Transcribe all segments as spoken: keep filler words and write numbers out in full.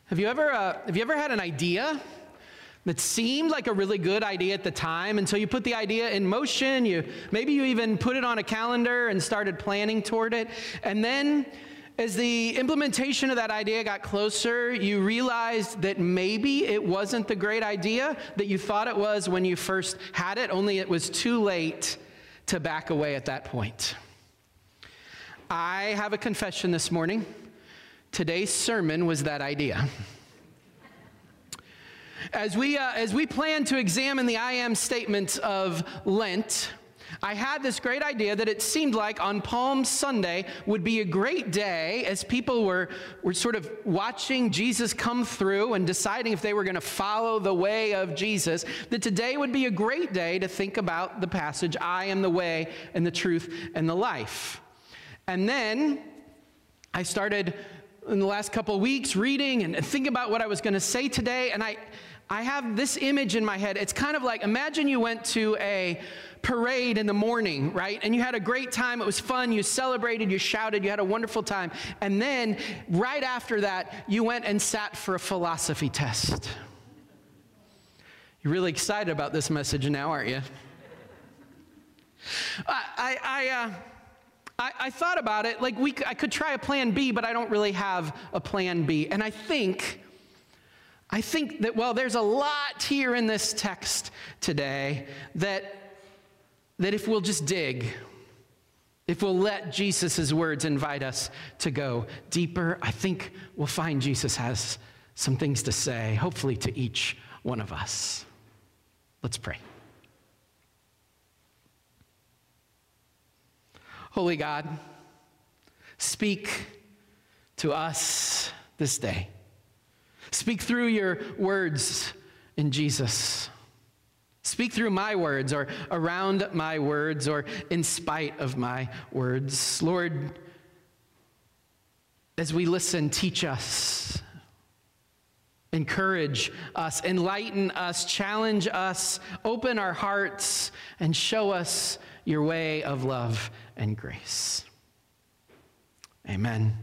Have you ever, uh, have you ever had an idea that seemed like a really good idea at the time until you put the idea in motion? You, maybe you even put it on a calendar and started planning toward it. And then as the implementation of that idea got closer, you realized that maybe it wasn't the great idea that you thought it was when you first had it, only it was too late to back away at that point. I have a confession this morning. Today's sermon was that idea. As we, uh, as we plan to examine the I am statement of Lent, I had this great idea that it seemed like on Palm Sunday would be a great day as people were, were sort of watching Jesus come through and deciding if they were going to follow the way of Jesus, that today would be a great day to think about the passage, I am the way and the truth and the life. And then I started in the last couple of weeks reading and thinking about what I was going to say today, and I, I have this image in my head. It's kind of like, imagine you went to a parade in the morning, right? And you had a great time. It was fun. You celebrated, you shouted, you had a wonderful time. And then right after that, you went and sat for a philosophy test. You're really excited about this message now, aren't you? I, I, I uh, I, I thought about it, like we, I could try a plan B, but I don't really have a plan B. And I think, I think that, well, there's a lot here in this text today that, that if we'll just dig, if we'll let Jesus' words invite us to go deeper, I think we'll find Jesus has some things to say, hopefully to each one of us. Let's pray. Holy God, speak to us this day. Speak through your words in Jesus. Speak through my words or around my words or in spite of my words. Lord, as we listen, teach us, encourage us, enlighten us, challenge us, open our hearts, and show us your way of love and grace. Amen.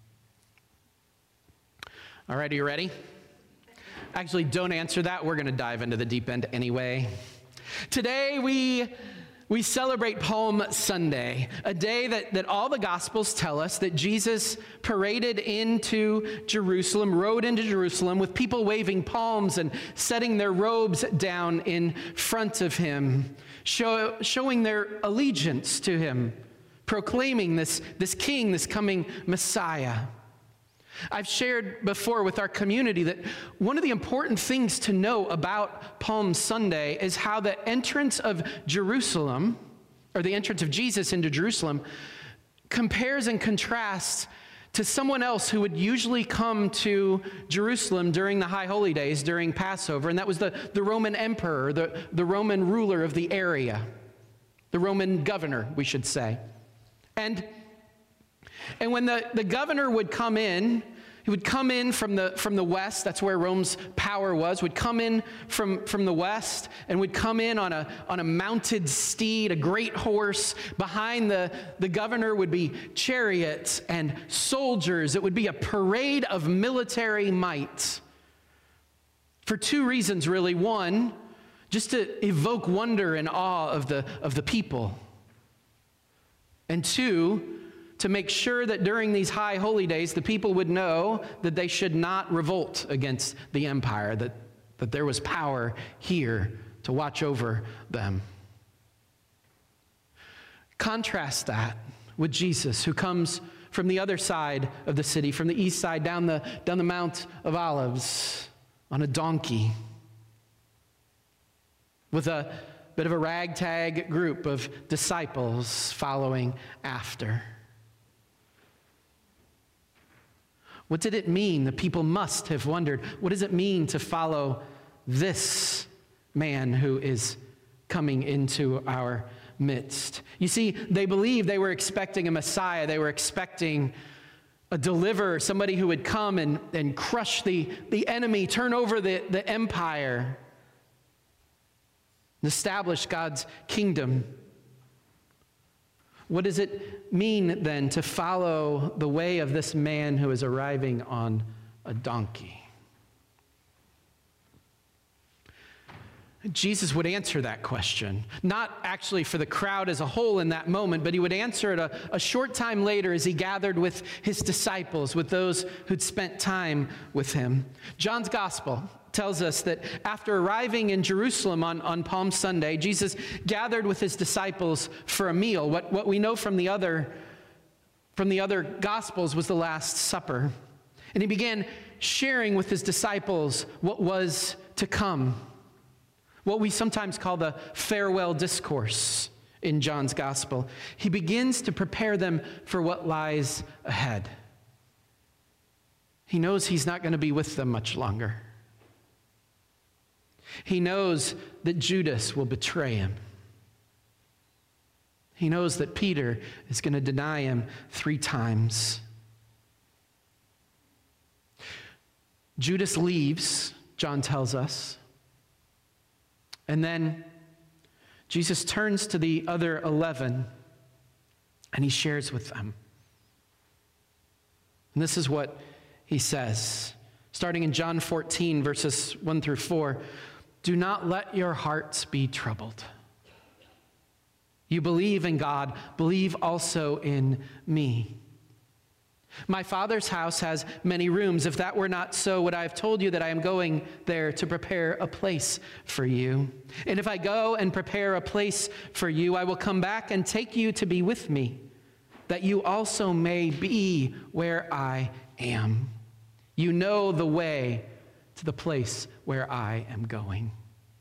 All right, are you ready? Actually, don't answer that. We're going to dive into the deep end anyway. Today, we, we celebrate Palm Sunday, a day that, that all the Gospels tell us that Jesus paraded into Jerusalem, rode into Jerusalem with people waving palms and setting their robes down in front of him, show, showing their allegiance to him, proclaiming this, this king, this coming Messiah. I've shared before with our community that one of the important things to know about Palm Sunday is how the entrance of Jerusalem, or the entrance of Jesus into Jerusalem, compares and contrasts to someone else who would usually come to Jerusalem during the High Holy Days, during Passover, and that was the, the Roman emperor, the, the Roman ruler of the area, the Roman governor, we should say. And And when the, the governor would come in, he would come in from the, from the west, that's where Rome's power was, would come in from, from the west and would come in on a, on a mounted steed, a great horse. Behind the, the governor would be chariots and soldiers. It would be a parade of military might. For two reasons, really. One, just to evoke wonder and awe of the, of the people. And two, to make sure that during these high holy days, the people would know that they should not revolt against the empire, that, that there was power here to watch over them. Contrast that with Jesus, who comes from the other side of the city, from the east side, down the, down the Mount of Olives, on a donkey, with a bit of a ragtag group of disciples following after. What did it mean? The people must have wondered, what does it mean to follow this man who is coming into our midst? You see, they believed they were expecting a Messiah. They were expecting a deliverer, somebody who would come and, and crush the, the enemy, turn over the, the empire, and establish God's kingdom. What does it mean then to follow the way of this man who is arriving on a donkey? Jesus would answer that question, not actually for the crowd as a whole in that moment, but he would answer it a, a short time later as he gathered with his disciples, with those who'd spent time with him. John's gospel tells us that after arriving in Jerusalem on, on Palm Sunday, Jesus gathered with his disciples for a meal. What, what we know from the other, from the other gospels was the Last Supper. And he began sharing with his disciples what was to come. What we sometimes call the farewell discourse in John's gospel. He begins to prepare them for what lies ahead. He knows he's not going to be with them much longer. He knows that Judas will betray him. He knows that Peter is going to deny him three times. Judas leaves, John tells us. And then Jesus turns to the other eleven and he shares with them. And this is what he says, starting in John fourteen, verses one through four. Do not let your hearts be troubled. You believe in God, believe also in me. My Father's house has many rooms. If that were not so, would I have told you that I am going there to prepare a place for you? And if I go and prepare a place for you, I will come back and take you to be with me, that you also may be where I am. You know the way to the place where I am going.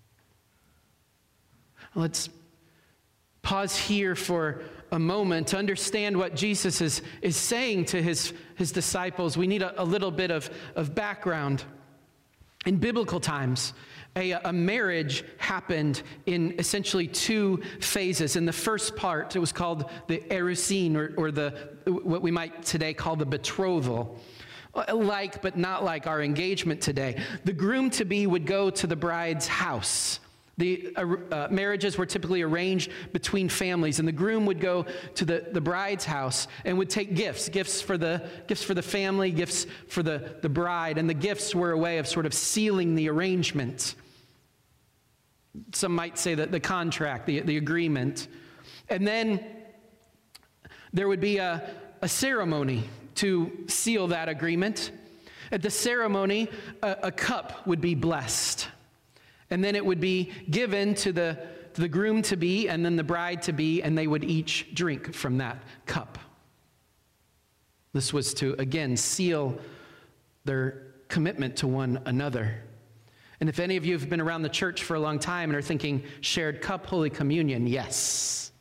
Let's pause here for a moment to understand what Jesus is, is saying to his, his disciples. We need a, a little bit of, of background. In biblical times, a, a marriage happened in essentially two phases. In the first part, it was called the erusin, or, or the what we might today call the betrothal. Like but not like our engagement today. The groom-to-be would go to the bride's house. The uh, uh, marriages were typically arranged between families, and the groom would go to the, the bride's house and would take gifts, gifts for the gifts for the family, gifts for the, the bride, and the gifts were a way of sort of sealing the arrangement. Some might say that the contract, the, the agreement. And then there would be a, a ceremony to seal that agreement. At the ceremony, a, a cup would be blessed. And then it would be given to the, to the groom-to-be and then the bride-to-be, and they would each drink from that cup. This was to, again, seal their commitment to one another. And if any of you have been around the church for a long time and are thinking, shared cup, Holy Communion, yes.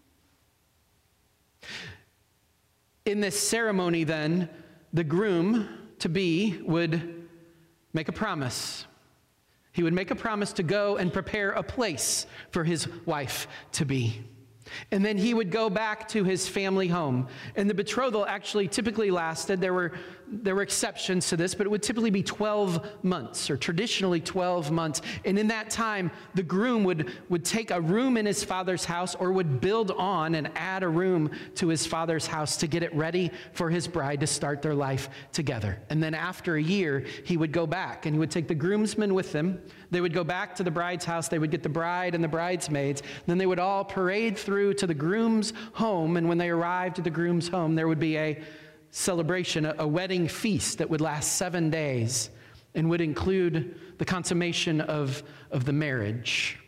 In this ceremony, then, the groom-to-be would make a promise. He would make a promise to go and prepare a place for his wife-to-be. And then he would go back to his family home. And the betrothal actually typically lasted, there were, there were exceptions to this, but it would typically be twelve months, or traditionally twelve months. And in that time, the groom would, would take a room in his father's house, or would build on and add a room to his father's house to get it ready for his bride to start their life together. And then after a year, he would go back, and he would take the groomsmen with him. They would go back to the bride's house. They would get the bride and the bridesmaids. Then they would all parade through to the groom's home, and when they arrived at the groom's home, there would be a celebration, a, a wedding feast that would last seven days and would include the consummation of, of the marriage.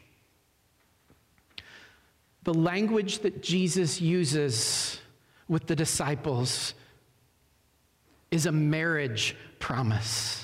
The language that Jesus uses with the disciples is a marriage promise.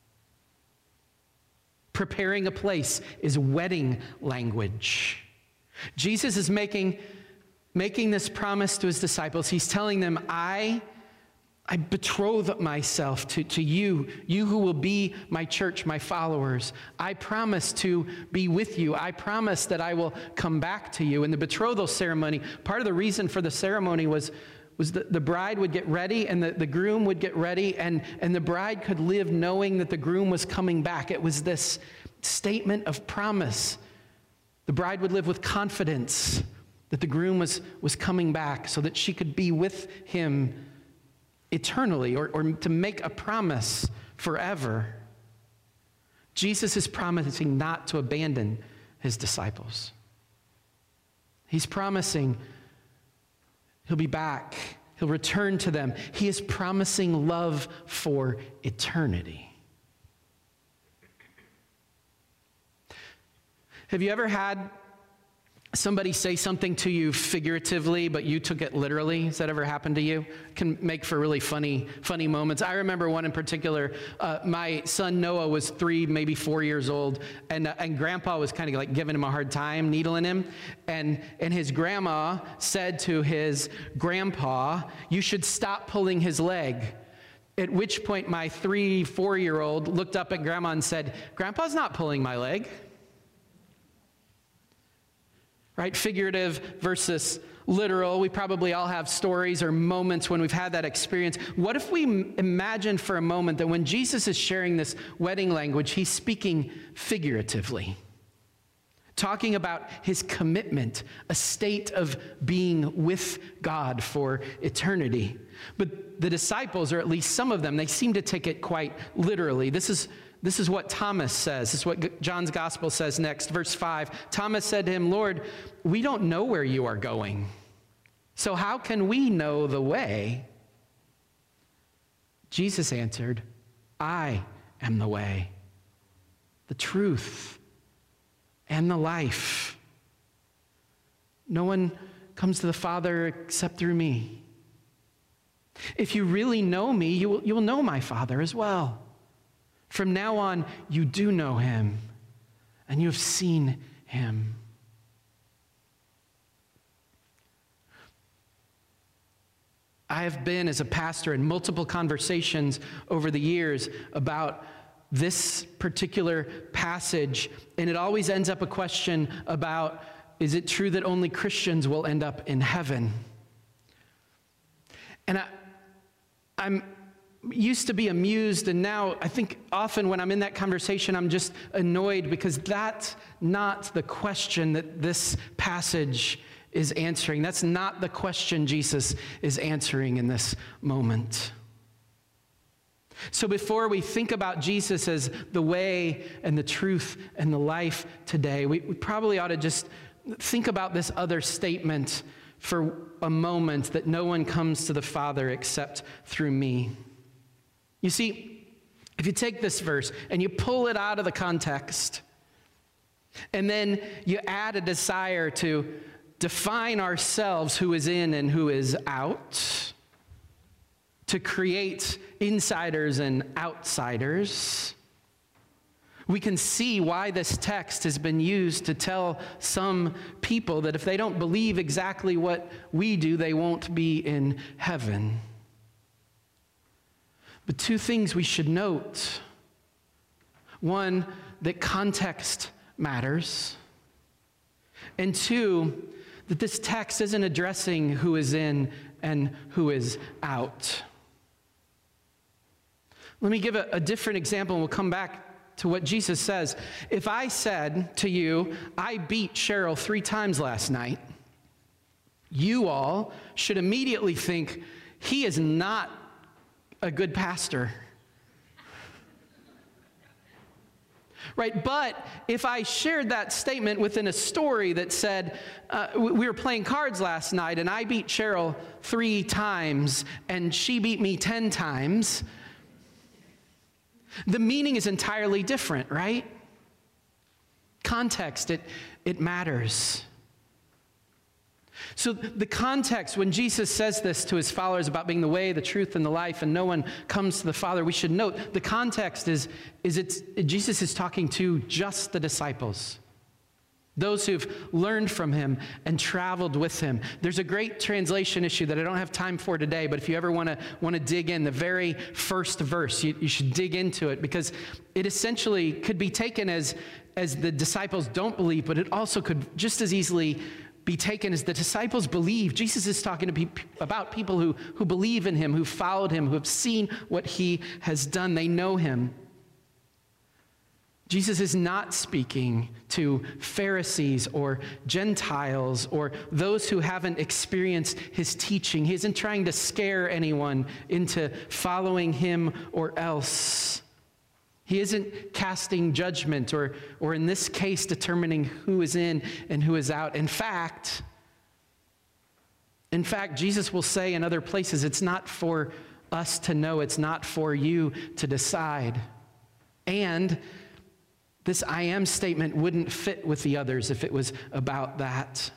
Preparing a place is wedding language. Jesus is making, making this promise to his disciples. He's telling them, I, I betroth myself to, to you, you who will be my church, my followers. I promise to be with you. I promise that I will come back to you. In the betrothal ceremony, part of the reason for the ceremony was, was that the bride would get ready and the, the groom would get ready, and, and the bride could live knowing that the groom was coming back. It was this statement of promise. The bride would live with confidence that the groom was, was coming back so that she could be with him eternally, or, or to make a promise forever. Jesus is promising not to abandon his disciples. He's promising he'll be back. He'll return to them. He is promising love for eternity. Have you ever had somebody say something to you figuratively, but you took it literally? Has that ever happened to you? It can make for really funny, funny moments. I remember one in particular. Uh, my son Noah was three, maybe four years old, and uh, and Grandpa was kind of like giving him a hard time, needling him, and and his grandma said to his grandpa, "You should stop pulling his leg." At which point, my three, four-year-old looked up at Grandma and said, "Grandpa's not pulling my leg." Right? Figurative versus literal. We probably all have stories or moments when we've had that experience. What if we imagine for a moment that when Jesus is sharing this wedding language, he's speaking figuratively, talking about his commitment, a state of being with God for eternity. But the disciples, or at least some of them, they seem to take it quite literally. This is This is what Thomas says. This is what John's gospel says next. Verse five, Thomas said to him, "Lord, we don't know where you are going, so how can we know the way?" Jesus answered, "I am the way, the truth, and the life. No one comes to the Father except through me. If you really know me, you will, you will know my Father as well. From now on, you do know him, and you have seen him." I have been, as a pastor, in multiple conversations over the years about this particular passage, and it always ends up a question about, is it true that only Christians will end up in heaven? And I, I'm used to be amused, and now I think often when I'm in that conversation, I'm just annoyed because that's not the question that this passage is answering. That's not the question Jesus is answering in this moment. So before we think about Jesus as the way and the truth and the life today, we, we probably ought to just think about this other statement for a moment, that no one comes to the Father except through me. You see, if you take this verse and you pull it out of the context, and then you add a desire to define ourselves, who is in and who is out, to create insiders and outsiders, we can see why this text has been used to tell some people that if they don't believe exactly what we do, they won't be in heaven. But two things we should note. One, that context matters. And two, that this text isn't addressing who is in and who is out. Let me give a, a different example, and we'll come back to what Jesus says. If I said to you, "I beat Cheryl three times last night," you all should immediately think, he is not a good pastor. Right? But if I shared that statement within a story that said, uh, we were playing cards last night and I beat Cheryl three times and she beat me ten times, the meaning is entirely different, right? Context, it, it matters. So the context, when Jesus says this to his followers about being the way, the truth, and the life, and no one comes to the Father, we should note the context is, is it's, Jesus is talking to just the disciples, those who've learned from him and traveled with him. There's a great translation issue that I don't have time for today, but if you ever want to want to dig in, the very first verse, you, you should dig into it, because it essentially could be taken as, as the disciples don't believe, but it also could just as easily be taken as the disciples believe. Jesus is talking to pe- about people who, who believe in him, who followed him, who have seen what he has done. They know him. Jesus is not speaking to Pharisees or Gentiles or those who haven't experienced his teaching. He isn't trying to scare anyone into following him or else. He isn't casting judgment or, or in this case, determining who is in and who is out. In fact, in fact, Jesus will say in other places, it's not for us to know, it's not for you to decide. And this I am statement wouldn't fit with the others if it was about that.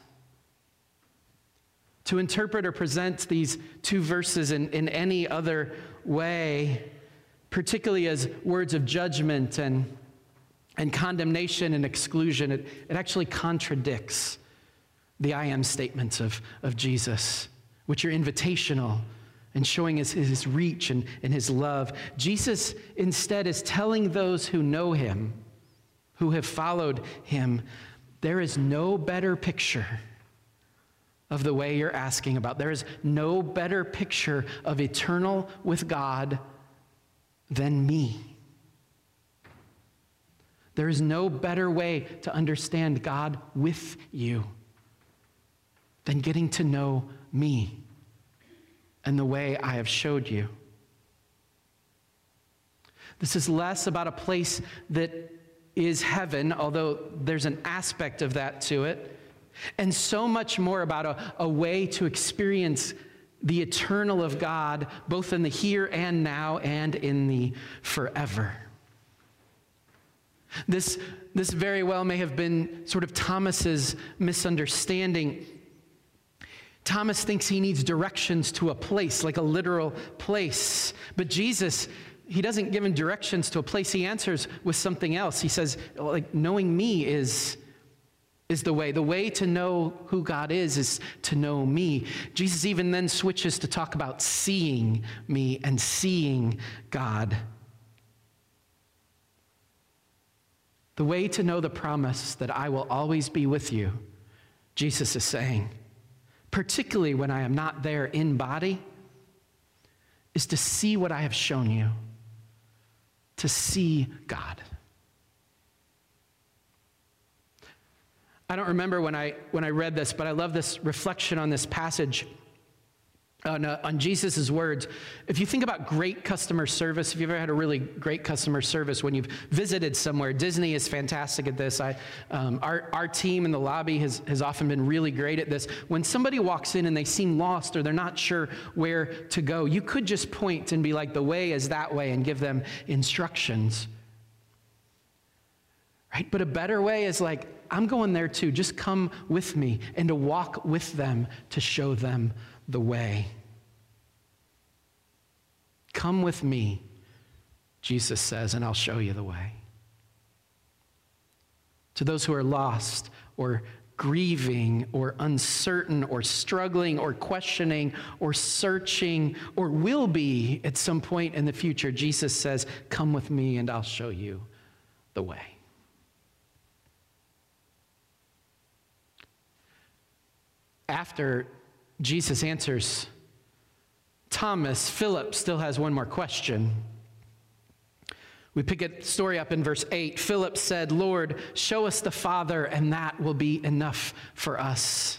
To interpret or present these two verses in, in any other way, particularly as words of judgment and, and condemnation and exclusion, it, it actually contradicts the I am statements of, of Jesus, which are invitational and showing his, his reach and, and his love. Jesus instead is telling those who know him, who have followed him, there is no better picture of the way you're asking about. There is no better picture of eternal with God than me. There is no better way to understand God with you than getting to know me and the way I have showed you. This is less about a place that is heaven, although there's an aspect of that to it, and so much more about a, a way to experience the eternal of God, both in the here and now and in the forever. This, this very well may have been sort of Thomas's misunderstanding. Thomas thinks he needs directions to a place, like a literal place. But Jesus, he doesn't give him directions to a place. He answers with something else. He says, like, knowing me is, is the way. The way to know who God is is to know me. Jesus even then switches to talk about seeing me and seeing God. The way to know the promise that I will always be with you, Jesus is saying, particularly when I am not there in body, is to see what I have shown you, to see God. I don't remember when I when I read this, but I love this reflection on this passage, on, uh, on Jesus' words. If you think about great customer service, if you've ever had a really great customer service when you've visited somewhere, Disney is fantastic at this. I, um, our, our team in the lobby has, has often been really great at this. When somebody walks in and they seem lost or they're not sure where to go, you could just point and be like, the way is that way, and give them instructions. Right? But a better way is like, I'm going there too. Just come with me, and to walk with them to show them the way. Come with me, Jesus says, and I'll show you the way. To those who are lost or grieving or uncertain or struggling or questioning or searching or will be at some point in the future, Jesus says, come with me and I'll show you the way. After Jesus answers Thomas, Philip still has one more question. We pick a story up in verse eight. Philip said, Lord, show us the Father, and that will be enough for us.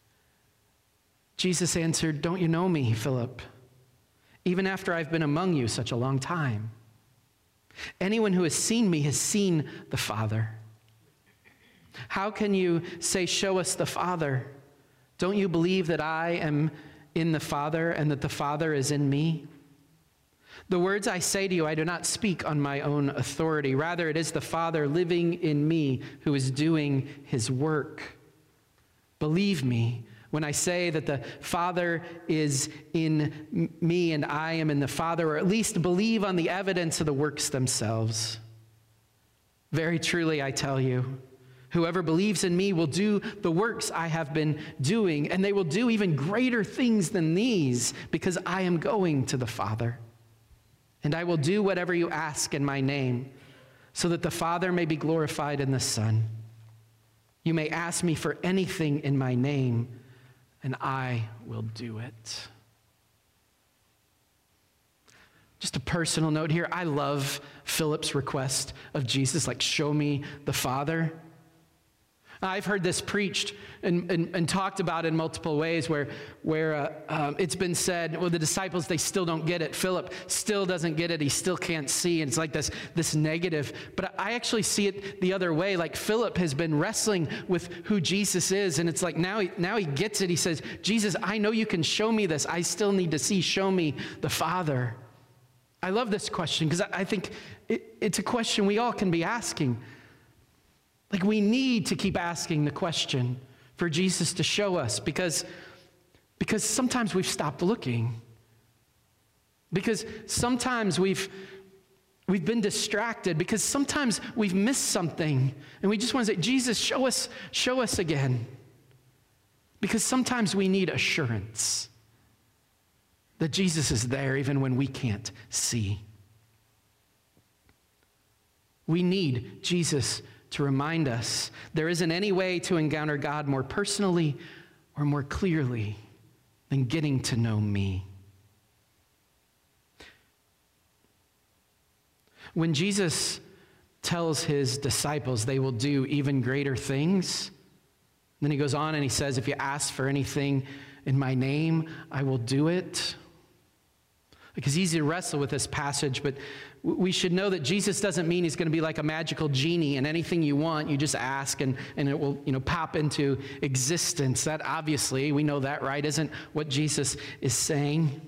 Jesus answered, don't you know me, Philip, even after I've been among you such a long time? Anyone who has seen me has seen the Father. How can you say, show us the Father? Don't you believe that I am in the Father and that the Father is in me? The words I say to you, I do not speak on my own authority. Rather, it is the Father living in me who is doing his work. Believe me when I say that the Father is in me and I am in the Father, or at least believe on the evidence of the works themselves. Very truly, I tell you, whoever believes in me will do the works I have been doing, and they will do even greater things than these, because I am going to the Father. And I will do whatever you ask in my name, so that the Father may be glorified in the Son. You may ask me for anything in my name, and I will do it. Just a personal note here. I love Philip's request of Jesus, like, show me the Father. I've heard this preached and, and, and talked about in multiple ways where, where uh, um, it's been said, well, the disciples, they still don't get it. Philip still doesn't get it. He still can't see. And it's like this, this negative. But I actually see it the other way. Like Philip has been wrestling with who Jesus is. And it's like now he, now he gets it. He says, Jesus, I know you can show me this. I still need to see. Show me the Father. I love this question because I, I think it, it's a question we all can be asking. Like we need to keep asking the question for Jesus to show us because, because sometimes we've stopped looking. Because sometimes we've, we've been distracted. Because sometimes we've missed something. And we just want to say, Jesus, show us, show us again. Because sometimes we need assurance that Jesus is there even when we can't see. We need Jesus to remind us there isn't any way to encounter God more personally or more clearly than getting to know me. When Jesus tells his disciples they will do even greater things, then he goes on and he says, if you ask for anything in my name, I will do it. It's easy to wrestle with this passage, but we should know that Jesus doesn't mean he's going to be like a magical genie and anything you want, you just ask and, and it will, you know, pop into existence. That obviously, we know that, right, isn't what Jesus is saying.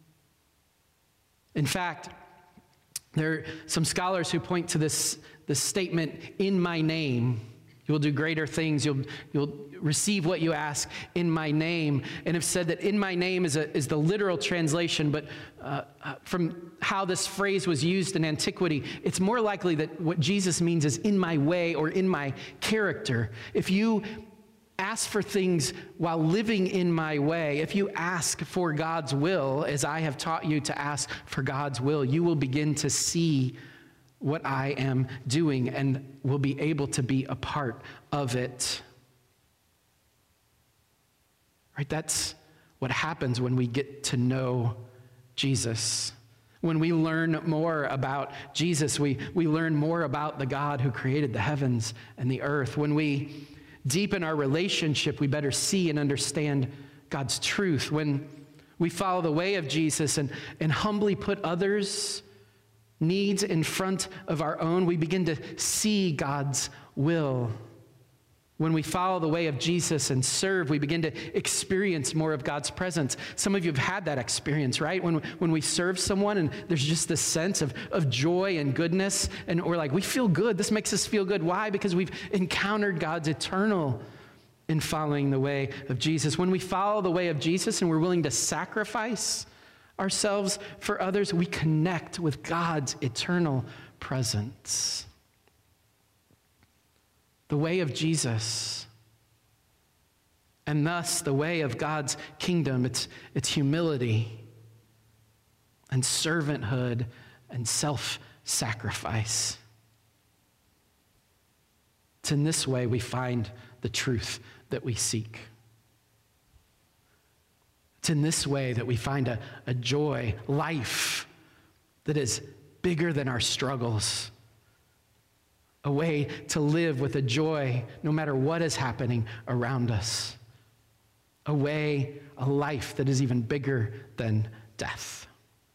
In fact, there are some scholars who point to this, this statement, in my name. You'll do greater things. You'll, you'll receive what you ask in my name. And have said that in my name is, a, is the literal translation, but uh, uh, from how this phrase was used in antiquity, it's more likely that what Jesus means is in my way or in my character. If you ask for things while living in my way, if you ask for God's will, as I have taught you to ask for God's will, you will begin to see what I am doing and will be able to be a part of it. Right? That's what happens when we get to know Jesus. When we learn more about Jesus, we, we learn more about the God who created the heavens and the earth. When we deepen our relationship, we better see and understand God's truth. When we follow the way of Jesus and, and humbly put others' needs in front of our own, we begin to see God's will. When we follow the way of Jesus and serve, we begin to experience more of God's presence. Some of you have had that experience, right? When, when we serve someone and there's just this sense of, of joy and goodness, and we're like, we feel good. This makes us feel good. Why? Because we've encountered God's eternal in following the way of Jesus. When we follow the way of Jesus and we're willing to sacrifice ourselves for others, we connect with God's eternal presence. The way of Jesus, and thus the way of God's kingdom, it's, it's humility and servanthood and self-sacrifice. It's in this way we find the truth that we seek. It's in this way that we find a, a joy, life that is bigger than our struggles. A way to live with a joy no matter what is happening around us. A way, a life that is even bigger than death.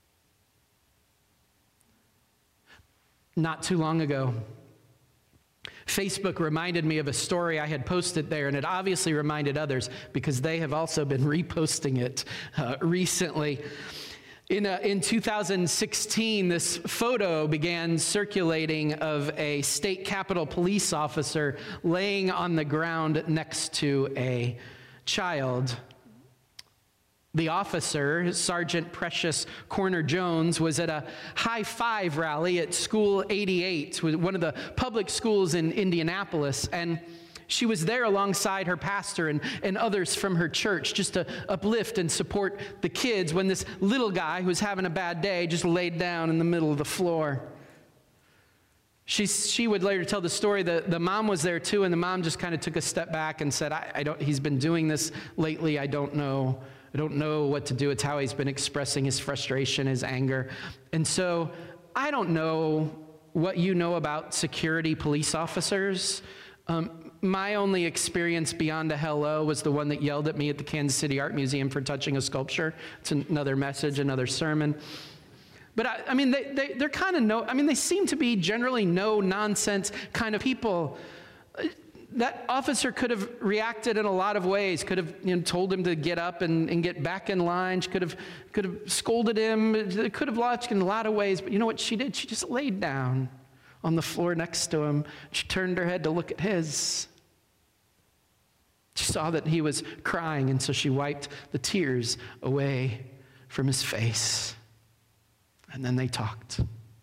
Not too long ago, Facebook reminded me of a story I had posted there, and it obviously reminded others because they have also been reposting it uh, recently. In, uh, in two thousand sixteen, this photo began circulating of a state capitol police officer laying on the ground next to a child. The officer, Sergeant Precious Corner Jones, was at a high five rally at School eighty-eight, one of the public schools in Indianapolis, and she was there alongside her pastor and, and others from her church just to uplift and support the kids when this little guy who was having a bad day just laid down in the middle of the floor. She, she would later tell the story that the mom was there too, and the mom just kind of took a step back and said, I, I don't, he's been doing this lately, I don't know. I don't know what to do. It's how he's been expressing his frustration, his anger. And so I don't know what you know about security police officers. Um, my only experience beyond a hello was the one that yelled at me at the Kansas City Art Museum for touching a sculpture. It's another message, another sermon. But I, I mean, they, they, they're kind of no, I mean, they seem to be generally no nonsense kind of people. That officer could have reacted in a lot of ways, could have you know, told him to get up and, and get back in line. She could have, could have scolded him, could have lost in a lot of ways. But you know what she did? She just laid down on the floor next to him. She turned her head to look at his. She saw that he was crying, and so she wiped the tears away from his face. And then they talked.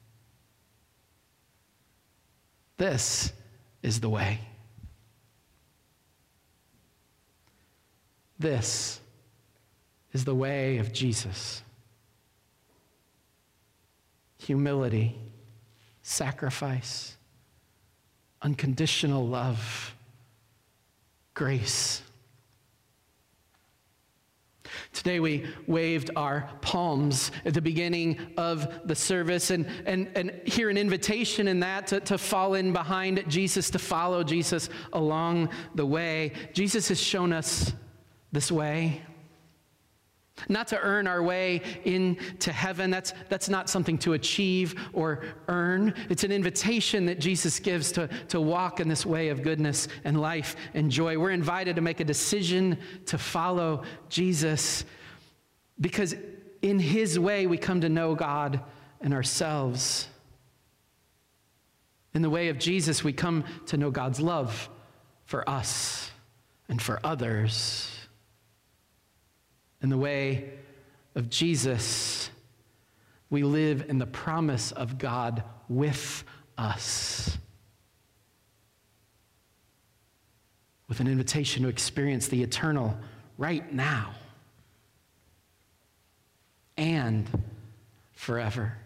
This is the way. This is the way of Jesus. Humility, sacrifice, unconditional love, grace. Today we waved our palms at the beginning of the service and, and, and hear an invitation in that to, to fall in behind Jesus, to follow Jesus along the way. Jesus has shown us this way. Not to earn our way into heaven. That's, that's not something to achieve or earn. It's an invitation that Jesus gives to, to walk in this way of goodness and life and joy. We're invited to make a decision to follow Jesus because in his way we come to know God and ourselves. In the way of Jesus, we come to know God's love for us and for others. In the way of Jesus, we live in the promise of God with us, with an invitation to experience the eternal right now and forever.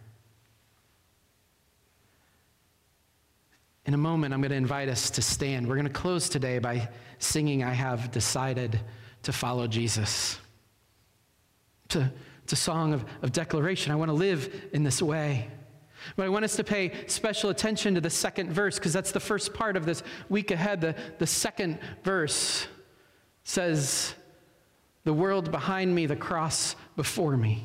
In a moment, I'm going to invite us to stand. We're going to close today by singing, I Have Decided to Follow Jesus. To, to song of, of declaration. I want to live in this way. But I want us to pay special attention to the second verse because that's the first part of this week ahead. The, the second verse says, the world behind me, the cross before me.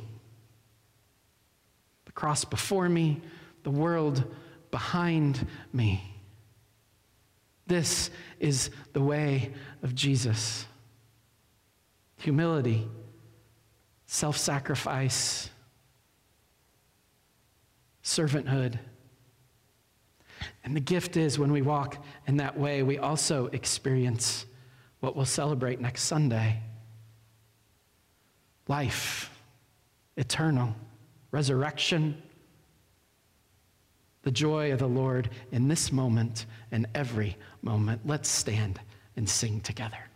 The cross before me, the world behind me. This is the way of Jesus. Humility. Self-sacrifice, servanthood. And the gift is when we walk in that way, we also experience what we'll celebrate next Sunday. Life, eternal, resurrection, the joy of the Lord in this moment and every moment. Let's stand and sing together.